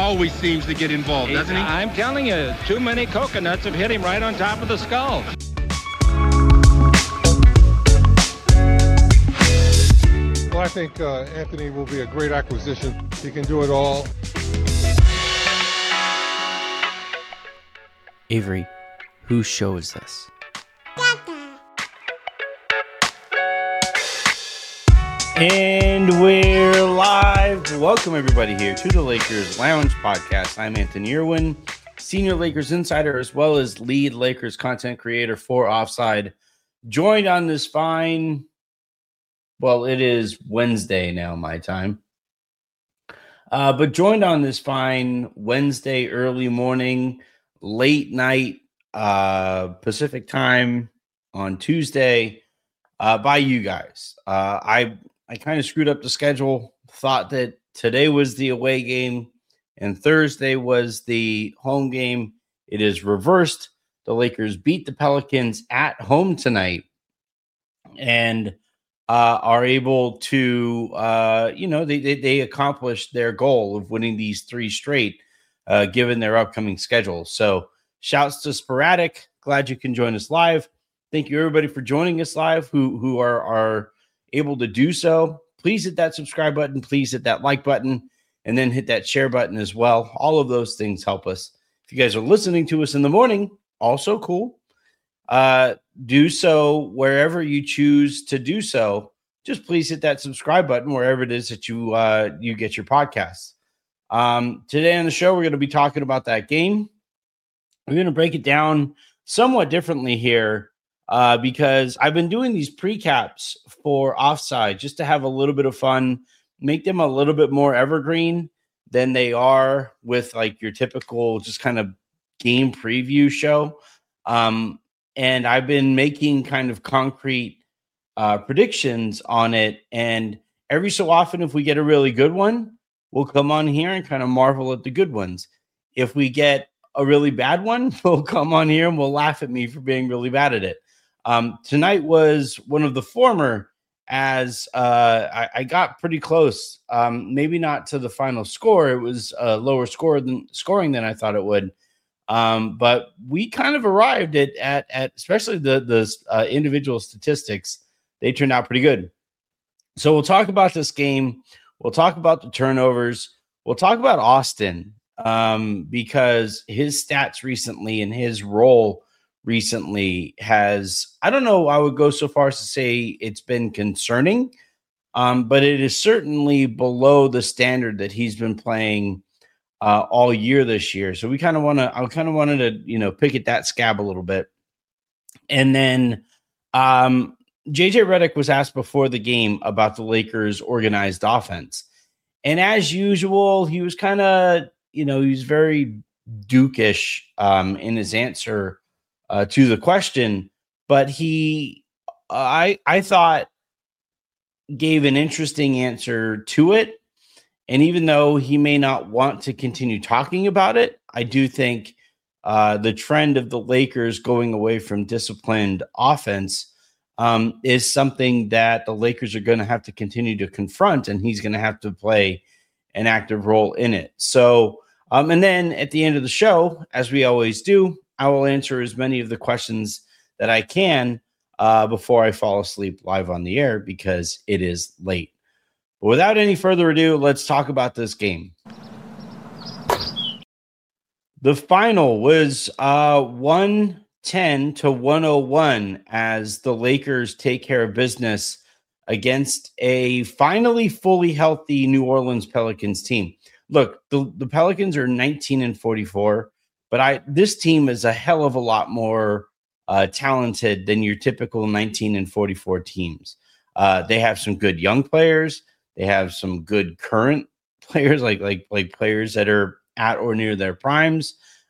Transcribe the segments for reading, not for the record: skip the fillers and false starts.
always seems to get involved, doesn't he? I'm telling you, too many coconuts have hit him right on top of the skull. Well, I think Anthony will be a great acquisition. He can do it all. Avery, whose show is this? And we're live. Welcome everybody here to the Lakers Lounge Podcast. I'm Anthony Irwin, Senior Lakers Insider, as well as lead Lakers content creator for Offside. Joined on this fine, well, it is Wednesday now, my time. But joined on this fine Wednesday early morning, late night Pacific time on Tuesday by you guys. I kind of screwed up the schedule, thought that today was the away game and Thursday was the home game. It is reversed. The Lakers beat the Pelicans at home tonight and are able to, they accomplished their goal of winning these three straight, given their upcoming schedule. So shouts to Sporadic. Glad you can join us live. Thank you, everybody, for joining us live who are able to do so. Please hit that subscribe button. Please hit that like button and then hit that share button as well. All of those things help us. If you guys are listening to us in the morning, also cool. Do so wherever you choose to do so. Just please hit that subscribe button wherever it is that you get your podcasts. Today on the show, we're going to be talking about that game. We're going to break it down somewhat differently here. Because I've been doing these precaps for Offside just to have a little bit of fun, make them a little bit more evergreen than they are with like your typical just kind of game preview show. And I've been making kind of concrete predictions on it. And every so often, if we get a really good one, we'll come on here and kind of marvel at the good ones. If we get a really bad one, we'll come on here and we'll laugh at me for being really bad at it. Tonight was one of the former, as I got pretty close, maybe not to the final score. It was a lower scoring than I thought it would. But we kind of arrived at especially the individual statistics. They turned out pretty good. So we'll talk about this game. We'll talk about the turnovers. We'll talk about Austin because his stats recently and his role recently has, I don't know, I would go so far as to say it's been concerning, but it is certainly below the standard that he's been playing all year this year. So I kind of wanted to, pick at that scab a little bit. And then JJ Redick was asked before the game about the Lakers' organized offense. And as usual, he was kind of, he was very Duke-ish in his answer to the question, but I thought gave an interesting answer to it. And even though he may not want to continue talking about it, I do think the trend of the Lakers going away from disciplined offense is something that the Lakers are going to have to continue to confront, and he's going to have to play an active role in it. So, and then at the end of the show, as we always do, I will answer as many of the questions that I can before I fall asleep live on the air because it is late. But without any further ado, let's talk about this game. The final was 110-101 as the Lakers take care of business against a finally fully healthy New Orleans Pelicans team. Look, the Pelicans are 19-44. But this team is a hell of a lot more talented than your typical 19-44 teams. They have some good young players. They have some good current players, like players that are at or near their primes.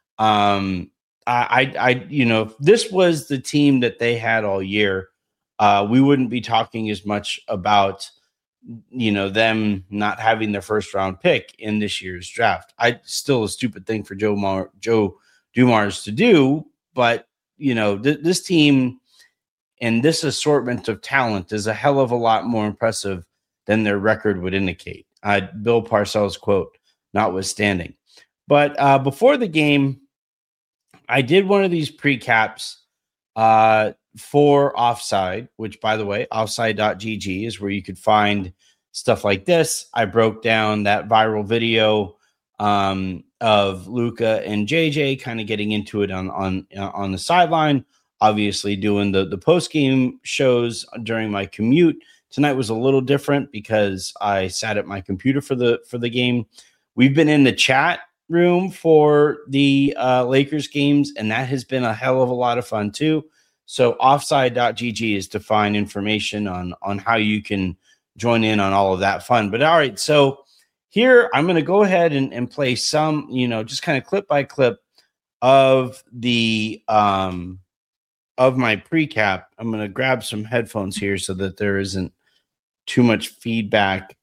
If this was the team that they had all year, we wouldn't be talking as much about them not having their first round pick in this year's draft. Still a stupid thing for Joe Dumars to do, but this team and this assortment of talent is a hell of a lot more impressive than their record would indicate. Bill Parcells quote notwithstanding. But before the game, I did one of these precaps for Offside, which, by the way, offside.gg is where you could find stuff like this. I broke down that viral video of Luka and JJ kind of getting into it on the sideline, obviously doing the post-game shows during my commute. Tonight was a little different because I sat at my computer for the game. We've been in the chat room for the Lakers games, and that has been a hell of a lot of fun too. So offside.gg is to find information on how you can join in on all of that fun. But all right, so here I'm going to go ahead and play some, just kind of clip by clip of the of my precap. I'm going to grab some headphones here so that there isn't too much feedback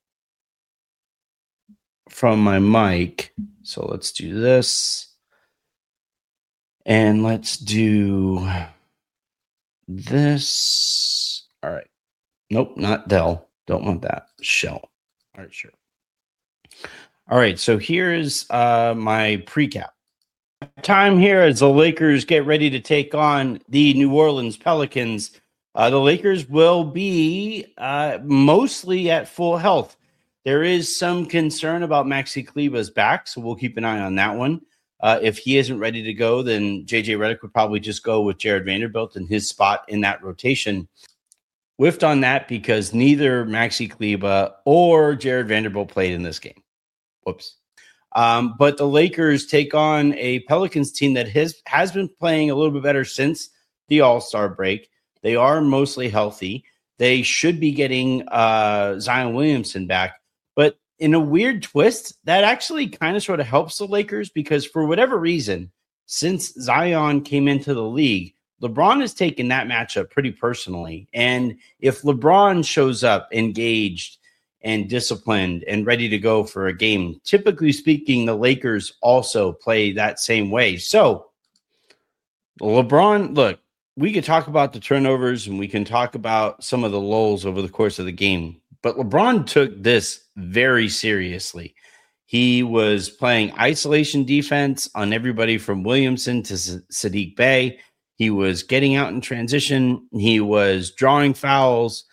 from my mic. So let's do this. And let's do this. All right. Nope, not Dell. Don't want that. Shell. All right, sure. All right, so here's my precap. Time here as the Lakers get ready to take on the New Orleans Pelicans. The Lakers will be mostly at full health. There is some concern about Maxi Kleber's back, so we'll keep an eye on that one. If he isn't ready to go, then JJ Redick would probably just go with Jared Vanderbilt in his spot in that rotation. Whiffed on that because neither Maxi Kleber or Jared Vanderbilt played in this game. Whoops. But the Lakers take on a Pelicans team that has been playing a little bit better since the All-Star break. They are mostly healthy. They should be getting Zion Williamson back. But in a weird twist, that actually kind of sort of helps the Lakers because for whatever reason, since Zion came into the league, LeBron has taken that matchup pretty personally. And if LeBron shows up engaged and disciplined and ready to go for a game, typically speaking, the Lakers also play that same way. So LeBron, look, we could talk about the turnovers and we can talk about some of the lulls over the course of the game, but LeBron took this very seriously. He was playing isolation defense on everybody from Williamson to Sadiq Bey. He was getting out in transition. He was drawing fouls.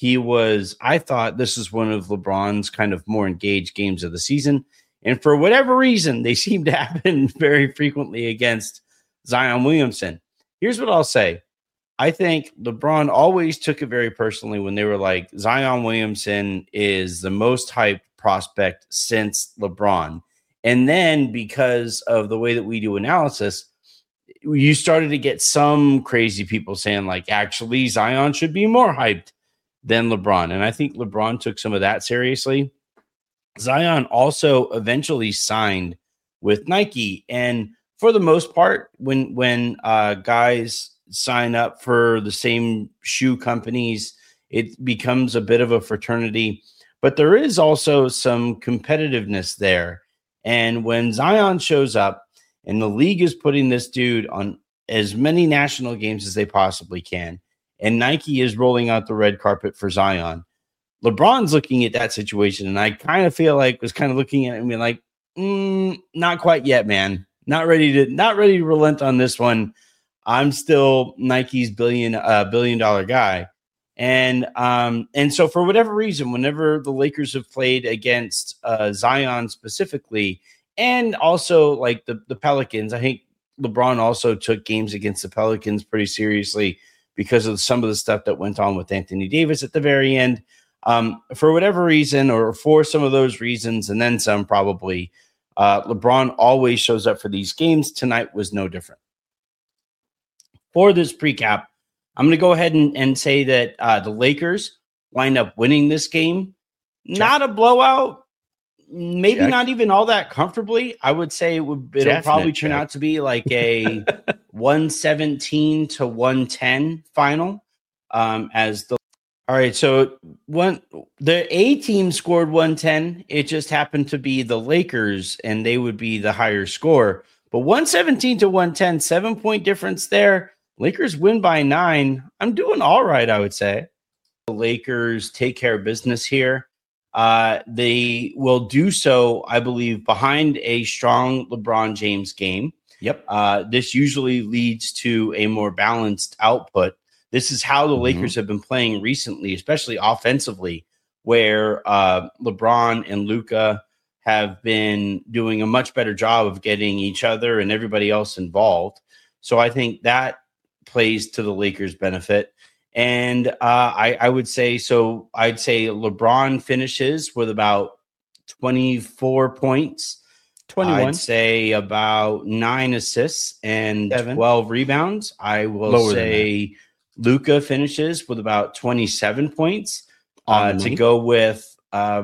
I thought this is one of LeBron's kind of more engaged games of the season. And for whatever reason, they seem to happen very frequently against Zion Williamson. Here's what I'll say. I think LeBron always took it very personally when they were like, Zion Williamson is the most hyped prospect since LeBron. And then because of the way that we do analysis, you started to get some crazy people saying like, actually, Zion should be more hyped than LeBron. And I think LeBron took some of that seriously. Zion also eventually signed with Nike. And for the most part, when guys sign up for the same shoe companies, it becomes a bit of a fraternity. But there is also some competitiveness there. And when Zion shows up and the league is putting this dude on as many national games as they possibly can, and Nike is rolling out the red carpet for Zion, LeBron's looking at that situation, and I kind of feel like was kind of looking at it and being like, not quite yet, man. Not ready to relent on this one. I'm still Nike's billion dollar guy. And so for whatever reason, whenever the Lakers have played against Zion specifically, and also like the Pelicans, I think LeBron also took games against the Pelicans pretty seriously because of some of the stuff that went on with Anthony Davis at the very end. For whatever reason, or for some of those reasons, and then some probably, LeBron always shows up for these games. Tonight was no different. For this precap, I'm going to go ahead and say that the Lakers wind up winning this game. Check. Not a blowout, maybe Check. Not even all that comfortably. I would say it'll probably turn out to be like a 117 to 110 final. All right, so the A team scored 110. It just happened to be the Lakers, and they would be the higher score. But 117 to 110, 7-point difference there. Lakers win by 9. I'm doing all right, I would say. The Lakers take care of business here. They will do so, I believe, behind a strong LeBron James game. Yep. This usually leads to a more balanced output. This is how the Lakers have been playing recently, especially offensively, where LeBron and Luka have been doing a much better job of getting each other and everybody else involved. So I think that plays to the Lakers' benefit. And I would say, so I'd say LeBron finishes with about 24 points. 21. I'd say about 9 assists and 7. 12 rebounds. I will say Luka finishes with about 27 points to go with,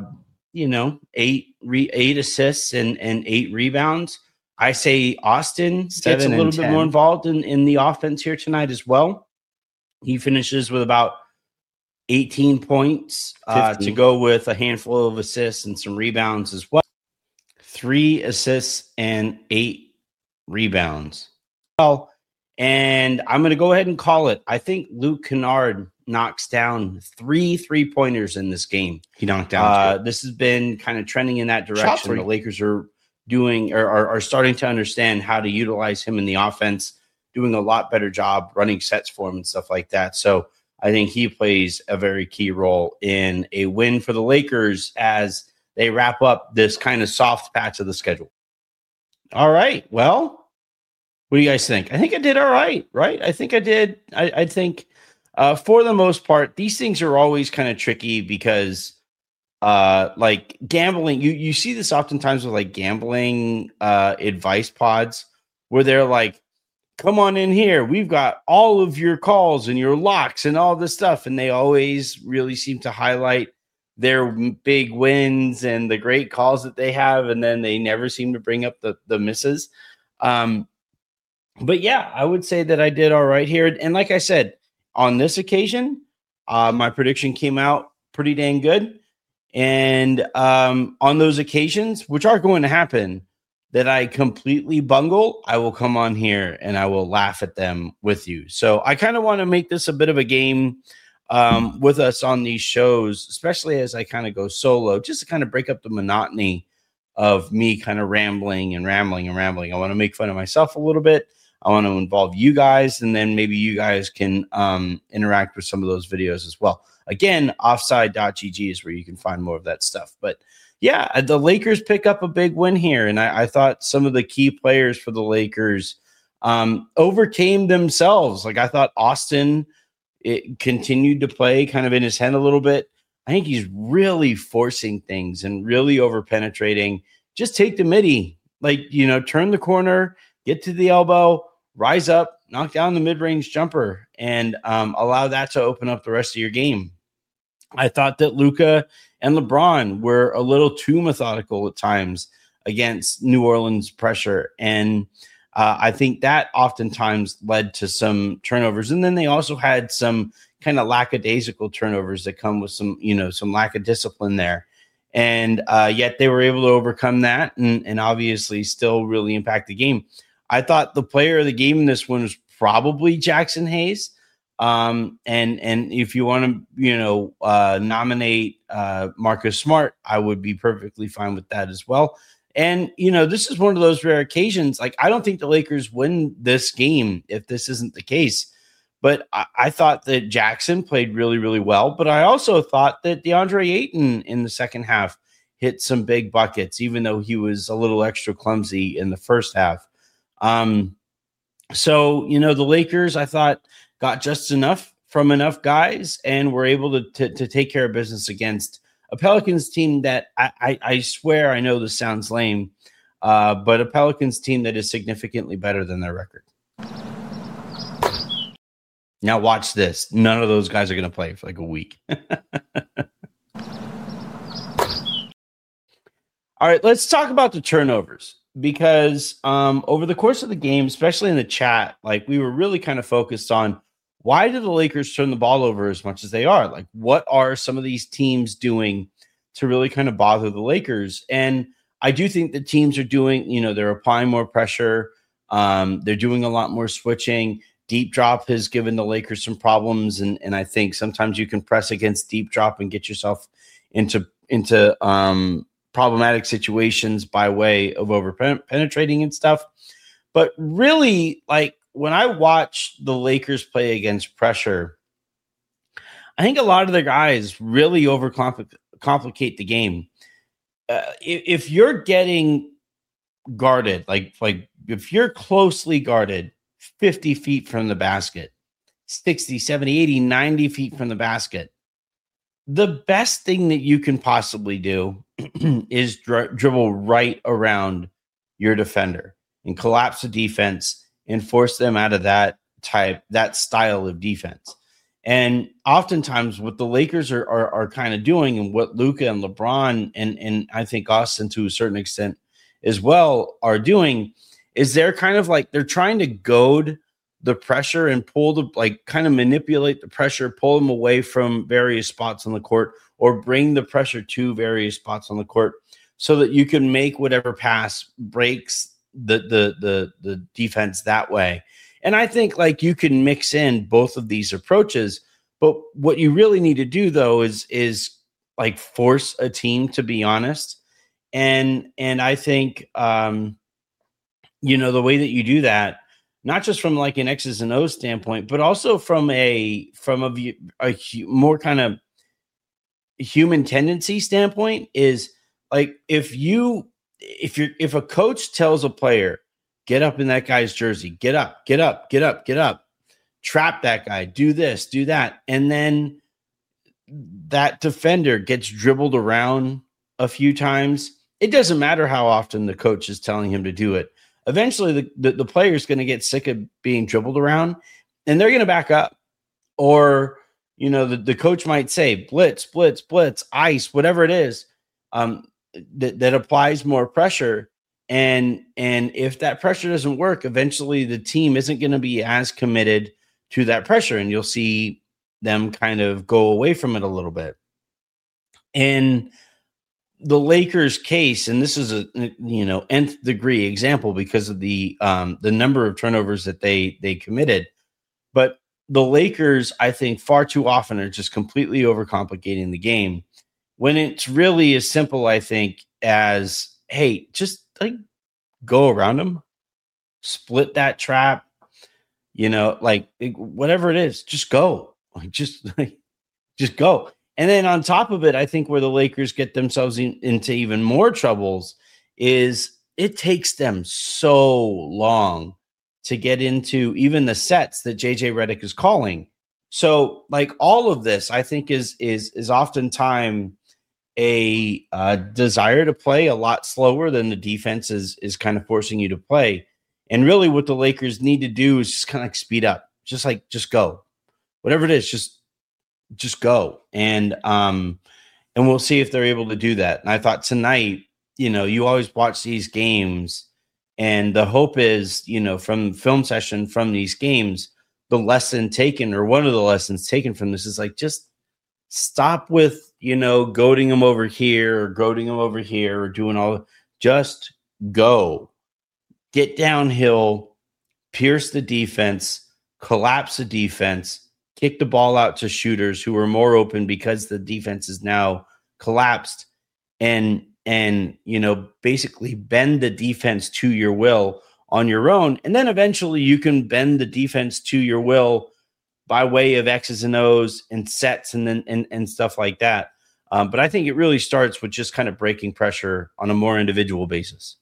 8 assists and 8 rebounds. I say Austin gets a little bit more involved in the offense here tonight as well. He finishes with about 18 points to go with a handful of assists and some rebounds as well. 3 assists and 8 rebounds. Well, and I'm going to go ahead and call it. I think Luke Kennard knocks down 3 3-pointers in this game. He knocked down. This has been kind of trending in that direction. The Lakers are doing or are starting to understand how to utilize him in the offense, doing a lot better job running sets for him and stuff like that. So I think he plays a very key role in a win for the Lakers as they wrap up this kind of soft patch of the schedule. All right. Well, what do you guys think? I think I did all right, right? I think I did. I think for the most part, these things are always kind of tricky because like gambling, you see this oftentimes with like gambling advice pods where they're like, come on in here. We've got all of your calls and your locks and all this stuff. And they always really seem to highlight their big wins and the great calls that they have. And then they never seem to bring up the misses. But yeah, I would say that I did all right here. And like I said, on this occasion, my prediction came out pretty dang good. And on those occasions, which are going to happen, that I completely bungle, I will come on here and I will laugh at them with you. So I kind of want to make this a bit of a game with us on these shows, especially as I kind of go solo, just to kind of break up the monotony of me kind of rambling. I want to make fun of myself a little bit. I want to involve you guys, and then maybe you guys can interact with some of those videos as well. Again, offside.gg is where you can find more of that stuff. But yeah, the Lakers pick up a big win here. And I thought some of the key players for the Lakers overcame themselves. Like I thought Austin continued to play kind of in his head a little bit. I think he's really forcing things and really over penetrating. Just take the midi, turn the corner, get to the elbow, rise up, knock down the mid-range jumper, and allow that to open up the rest of your game. I thought that Luka and LeBron were a little too methodical at times against New Orleans pressure. And I think that oftentimes led to some turnovers. And then they also had some kind of lackadaisical turnovers that come with some lack of discipline there. And yet they were able to overcome that and obviously still really impact the game. I thought the player of the game in this one was probably Jackson Hayes. And if you want to, nominate Marcus Smart, I would be perfectly fine with that as well. And, this is one of those rare occasions. Like, I don't think the Lakers win this game if this isn't the case. But I thought that Jackson played really, really well. But I also thought that DeAndre Ayton in the second half hit some big buckets, even though he was a little extra clumsy in the first half. So, the Lakers, I thought, got just enough from enough guys and were able to take care of business against a Pelicans team that I swear, I know this sounds lame, but a Pelicans team that is significantly better than their record. Now watch this. None of those guys are going to play for like a week. All right, let's talk about the turnovers. Because over the course of the game, especially in the chat, like we were really kind of focused on why do the Lakers turn the ball over as much as they are? Like, what are some of these teams doing to really kind of bother the Lakers? And I do think the teams are doing, they're applying more pressure. They're doing a lot more switching. Deep drop has given the Lakers some problems. And I think sometimes you can press against deep drop and get yourself into problematic situations by way of over penetrating and stuff. But really, like when I watch the Lakers play against pressure, I think a lot of the guys really overcomplicate the game. If you're getting guarded, like if you're closely guarded 50 feet from the basket, 60, 70, 80, 90 feet from the basket, the best thing that you can possibly do is dribble right around your defender and collapse the defense and force them out of that style of defense. And oftentimes what the Lakers are kind of doing, and what Luka and LeBron and I think Austin to a certain extent as well are doing, is they're kind of like they're trying to goad the pressure and kind of manipulate the pressure, pull them away from various spots on the court, or bring the pressure to various spots on the court so that you can make whatever pass breaks the defense that way. And I think like you can mix in both of these approaches, but what you really need to do though is like force a team to be honest. And I think, the way that you do that, not just from like an X's and O's standpoint, but also from a more kind of human tendency standpoint, is like if a coach tells a player, get up in that guy's jersey, get up, trap that guy, do this, do that, and then that defender gets dribbled around a few times, it doesn't matter how often the coach is telling him to do it. Eventually, the player is going to get sick of being dribbled around, and they're going to back up. Or, the coach might say, blitz, ice, whatever it is, that applies more pressure. And if that pressure doesn't work, eventually the team isn't going to be as committed to that pressure, and you'll see them kind of go away from it a little bit. And the Lakers case, and this is a nth degree example because of the number of turnovers that they committed, but the Lakers, I think, far too often are just completely overcomplicating the game when it's really as simple, I think, as, hey, just like go around them, split that trap, whatever it is, just go, just go. And then on top of it, I think where the Lakers get themselves into even more troubles is it takes them so long to get into even the sets that JJ Redick is calling. So like all of this, I think is oftentimes a desire to play a lot slower than the defense is kind of forcing you to play. And really what the Lakers need to do is just kind of like speed up, just go, whatever it is, just go. And we'll see if they're able to do that. And I thought tonight, you always watch these games and the hope is, from film session from these games, the lesson taken or one of the lessons taken from this is like, just stop with, goading them over here or goading them over here or doing all, just go, get downhill, pierce the defense, collapse the defense, kick the ball out to shooters who are more open because the defense is now collapsed, and basically bend the defense to your will on your own. And then eventually you can bend the defense to your will by way of X's and O's and sets and then and stuff like that. But I think it really starts with just kind of breaking pressure on a more individual basis.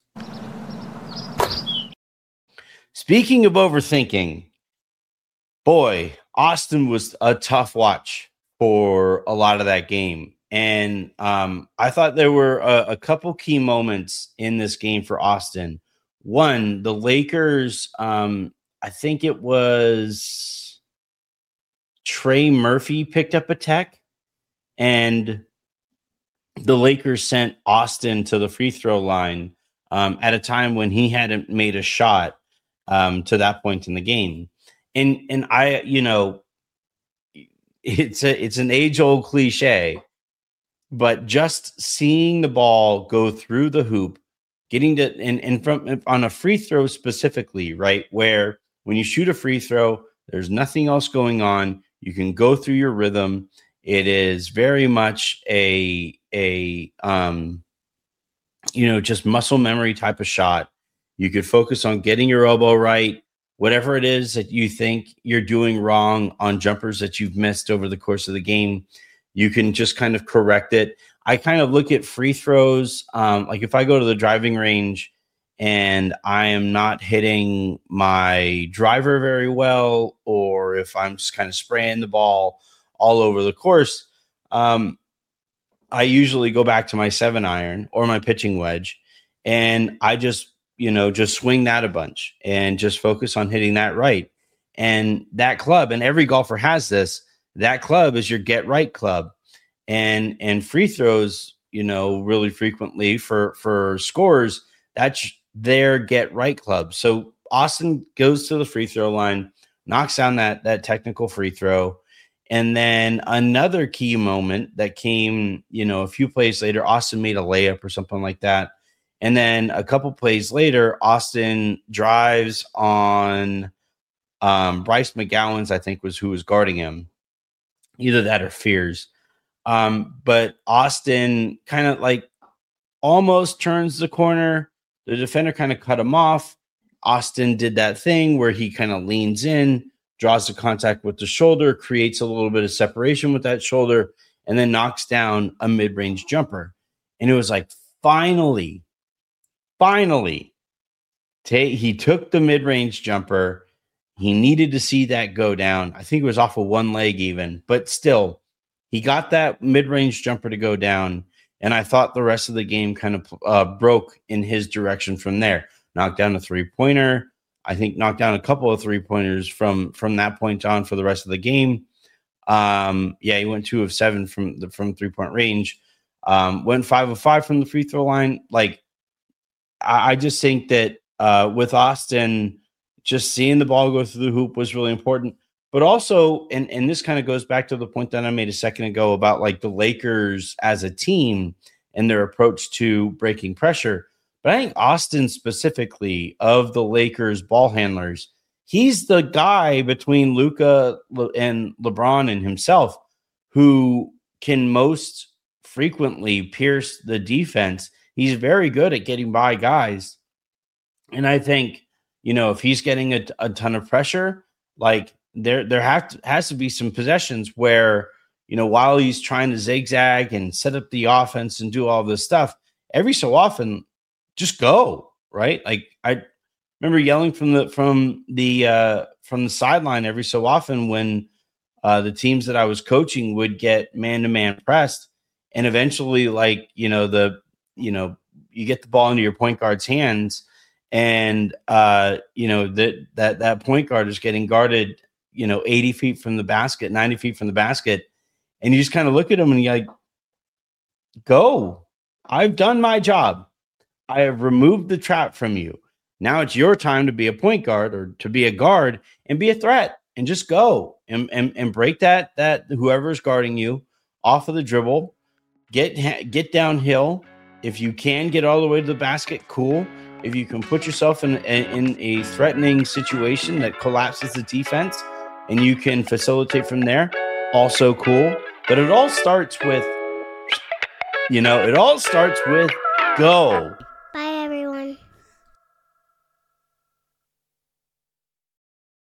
Speaking of overthinking, boy, Austin was a tough watch for a lot of that game. And I thought there were a couple key moments in this game for Austin. One, the Lakers, I think it was Trey Murphy picked up a tech, and the Lakers sent Austin to the free throw line at a time when he hadn't made a shot to that point in the game. And I, it's an age-old cliche, but just seeing the ball go through the hoop, getting to and from on a free throw specifically, right, where when you shoot a free throw, there's nothing else going on. You can go through your rhythm. It is very much just muscle memory type of shot. You could focus on getting your elbow right, whatever it is that you think you're doing wrong on jumpers that you've missed over the course of the game. You can just kind of correct it. I kind of look at free throws. Like if I go to the driving range and I am not hitting my driver very well, or if I'm just kind of spraying the ball all over the course, I usually go back to my 7-iron or my pitching wedge, and I just swing that a bunch and just focus on hitting that right. And that club, and every golfer has this, that club is your get right club. And free throws, really frequently for scorers, that's their get right club. So Austin goes to the free throw line, knocks down that technical free throw. And then another key moment that came, a few plays later, Austin made a layup or something like that. And then a couple plays later, Austin drives on Bryce McGowan's, I think was who was guarding him. Either that or Fears. But Austin kind of like almost turns the corner. The defender kind of cut him off. Austin did that thing where he kind of leans in, draws the contact with the shoulder, creates a little bit of separation with that shoulder, and then knocks down a mid-range jumper. And it was like, finally, he took the mid-range jumper. He needed to see that go down. I think it was off of one leg even, but still, he got that mid-range jumper to go down. And I thought the rest of the game kind of broke in his direction from there. Knocked down a three-pointer. I think knocked down a couple of three-pointers from that point on for the rest of the game. He went 2 of 7 from three-point range. Went 5 of 5 from the free throw line. Like, I just think that with Austin, just seeing the ball go through the hoop was really important. But also, and this kind of goes back to the point that I made a second ago about like the Lakers as a team and their approach to breaking pressure. But I think Austin specifically, of the Lakers ball handlers, he's the guy between Luka and LeBron and himself who can most frequently pierce the defense. He's very good at getting by guys. And I think, if he's getting a ton of pressure, like there has to be some possessions where, while he's trying to zigzag and set up the offense and do all this stuff, every so often, just go, right? Like I remember yelling from the sideline every so often when the teams that I was coaching would get man-to-man pressed, and eventually, you get the ball into your point guard's hands, and that point guard is getting guarded, 80 feet from the basket, 90 feet from the basket, and you just kind of look at him and you're like, go, I've done my job. I have removed the trap from you. Now it's your time to be a point guard or to be a guard and be a threat and just go and break that whoever's guarding you off of the dribble, get downhill. If you can get all the way to the basket, cool. If you can put yourself in a threatening situation that collapses the defense and you can facilitate from there, also cool. But it all starts with, go.